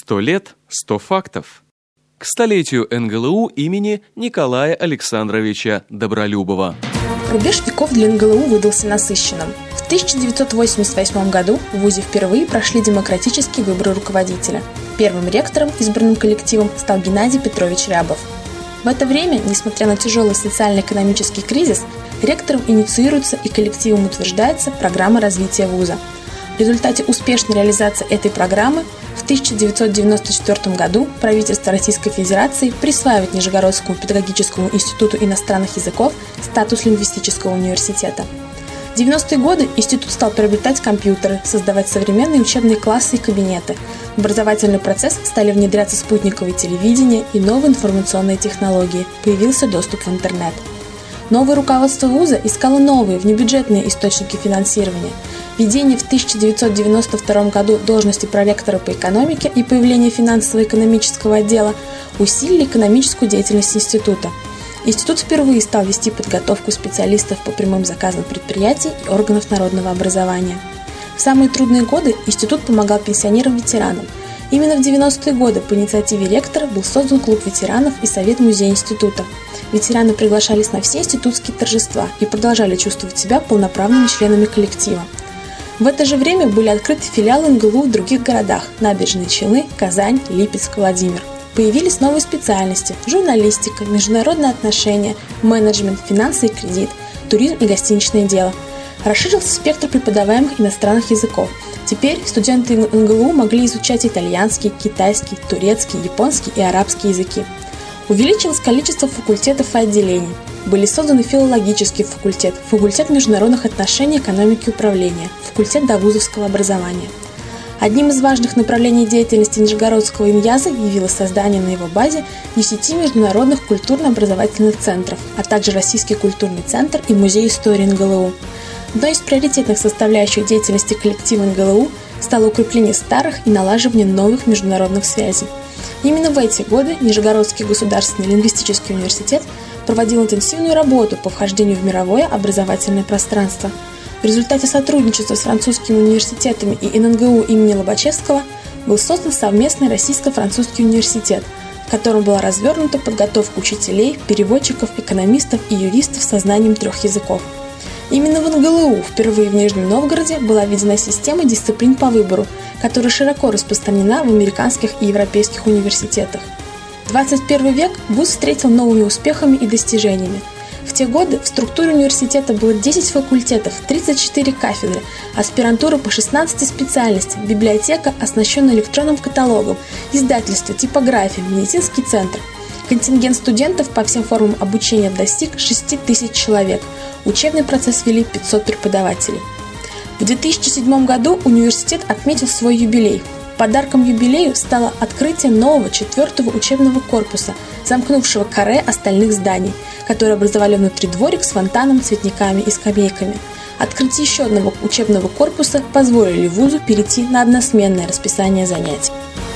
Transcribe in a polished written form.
100 лет, 100 фактов. К столетию НГЛУ имени Николая Александровича Добролюбова. Рубеж веков для НГЛУ выдался насыщенным. В 1988 году в ВУЗе впервые прошли демократические выборы руководителя. Первым ректором, избранным коллективом, стал Геннадий Петрович Рябов. В это время, несмотря на тяжелый социально-экономический кризис, ректором инициируется и коллективом утверждается программа развития вуза. В результате успешной реализации этой программы в 1994 году правительство Российской Федерации присваивает Нижегородскому педагогическому институту иностранных языков статус лингвистического университета. В 90-е годы институт стал приобретать компьютеры, создавать современные учебные классы и кабинеты. В образовательный процесс стали внедряться спутниковое телевидение и новые информационные технологии, появился доступ в интернет. Новое руководство вуза искало новые внебюджетные источники финансирования. Введение в 1992 году должности проректора по экономике и появление финансово-экономического отдела усилили экономическую деятельность института. Институт впервые стал вести подготовку специалистов по прямым заказам предприятий и органов народного образования. В самые трудные годы институт помогал пенсионерам-ветеранам. Именно в 90-е годы по инициативе ректора был создан клуб ветеранов и совет-музей института. Ветераны приглашались на все институтские торжества и продолжали чувствовать себя полноправными членами коллектива. В это же время были открыты филиалы НГЛУ в других городах – Набережные Челны, Казань, Липецк, Владимир. Появились новые специальности – журналистика, международные отношения, менеджмент, финансы и кредит, туризм и гостиничное дело. Расширился спектр преподаваемых иностранных языков. Теперь студенты НГЛУ могли изучать итальянский, китайский, турецкий, японский и арабский языки. Увеличилось количество факультетов и отделений. Были созданы филологический факультет, факультет международных отношений, экономики и управления, факультет довузовского образования. Одним из важных направлений деятельности Нижегородского иньяза явилось создание на его базе 10 международных культурно-образовательных центров, а также Российский культурный центр и Музей истории НГЛУ. Одной из приоритетных составляющих деятельности коллектива НГЛУ стало укрепление старых и налаживание новых международных связей. Именно в эти годы Нижегородский государственный лингвистический университет проводил интенсивную работу по вхождению в мировое образовательное пространство. В результате сотрудничества с французскими университетами и ННГУ имени Лобачевского был создан совместный российско-французский университет, в котором была развернута подготовка учителей, переводчиков, экономистов и юристов со знанием 3 языков. Именно в НГЛУ впервые в Нижнем Новгороде была введена система дисциплин по выбору, которая широко распространена в американских и европейских университетах. 21 век вуз встретил новыми успехами и достижениями. В те годы в структуре университета было 10 факультетов, 34 кафедры, аспирантура по 16 специальностям, библиотека, оснащенная электронным каталогом, издательство, типография, медицинский центр. Контингент студентов по всем формам обучения достиг 6000 человек. Учебный процесс вели 500 преподавателей. В 2007 году университет отметил свой юбилей. Подарком юбилею стало открытие нового 4-го учебного корпуса, замкнувшего каре остальных зданий, которые образовали внутри дворик с фонтаном, цветниками и скамейками. Открытие еще одного учебного корпуса позволили вузу перейти на односменное расписание занятий.